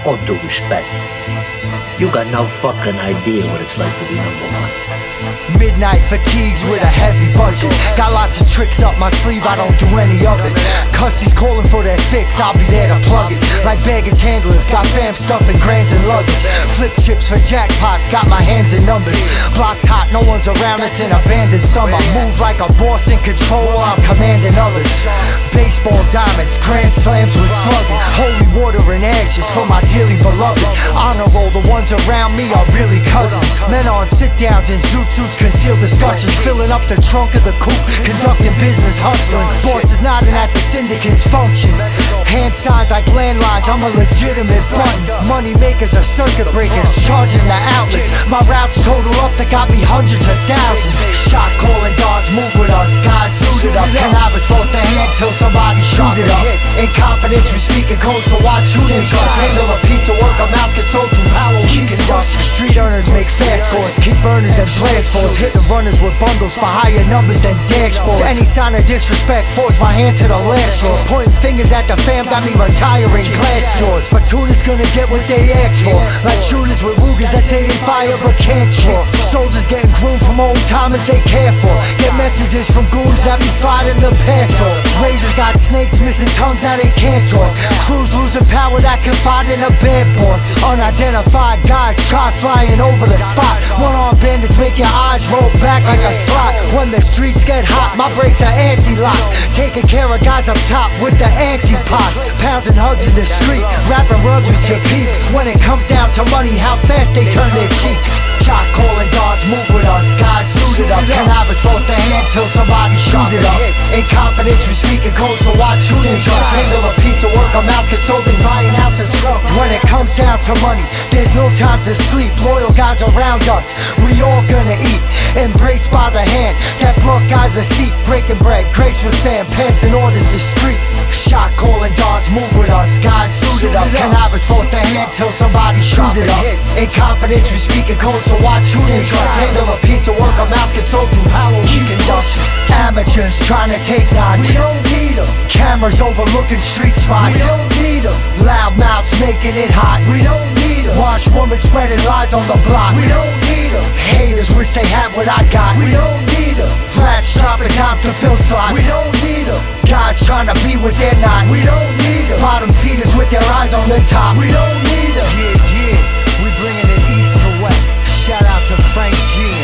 All due respect, you got no fucking idea what it's like to be number one. Midnight fatigues with a heavy budget. Got lots of tricks up my sleeve, I don't do any of it. Cussie's calling for their fix, I'll be there to plug it. Like baggage handlers, got fam stuffing grands and luggage. Flip chips for jackpots, got my hands in numbers. Block's hot, no one's around, it's an abandoned summer. Move like a boss in control, I'm commanding others. Baseball diamonds, grand slams with sluggers. Holy water and ashes for my dearly beloved. Honor roll, the ones around me are really cousins. Men on sit-downs and zoot suits, concealed discussions. Filling up the trunk of the coupe, conducting business, hustling. Bosses nodding at the syndicate's function. Hand signs like landlines, I'm a legitimate button. Money makers are circuit breakers, charging the outlets. My routes total up that got me hundreds of thousands. Shot calling dogs, move with us, guys suited up. Cannabis falls to hand till somebody shoot it up. In confidence we speak in code, so watch who they trust. Handle a piece of work, a mouth gets sold through power, we can dust. Street earners make fast scores, keep burners and blast falls. Hit the runners with bundles for higher numbers than dashboards. Any sign of disrespect, force my hand to the last straw. Pointing fingers at the fam got me retiring glass jaws. But tuners gonna get what they ask for. Like shooters with Rugers that say they fire but can't draw. Soldiers getting groomed from old timers they care for. Get messages from goons that be sliding the pass off. Razors got snakes missing tongues that they can't talk. Crews losing power that confide in a bad boss. Unidentified guys try flying over the spot. One-armed bandits make your eyes roll back like a slot. When the streets get hot, my brakes are anti-lock. Taking care of guys up top with the anti-pots. Pounds and hugs in the street, wrapping rugs with your peeps. When it comes down to money, how fast they turn their cheeks. Shot calling dogs, move with us, guys suited up. Cannabis falls to hand till somebody shoot it up. In confidence we speak in code, so watch who they trust. Handle a piece of work, a mouth gets sold through buying out the truck. When it comes down to money, there's no time to sleep. Loyal guys around us, we all gonna eat. Embraced by the hand that brought guys a seat. Breaking bread, grace with fam, passing orders discreet. Shot calling dogs, move with us, guys suited up. Cannabis falls to hand till somebody shoot it up. In confidence we speak in code, so watch who they trust. Handle a piece of work, a mouth gets sold through power, we can dust. Amateurs trying to take knots, we don't need them. Cameras overlooking street spots, we don't need them. Loud mouths making it hot, we don't need them. Watch women spreading lies on the block, we don't need them. Haters wish they had what I got, we don't need them. Rats dropping down to fill slots, we don't need them. Guys trying to be what they're not, we don't need them. Bottom feeders with their eyes on the top, we don't need them. Yeah, we bringing it east to west. Shout out to Frank G.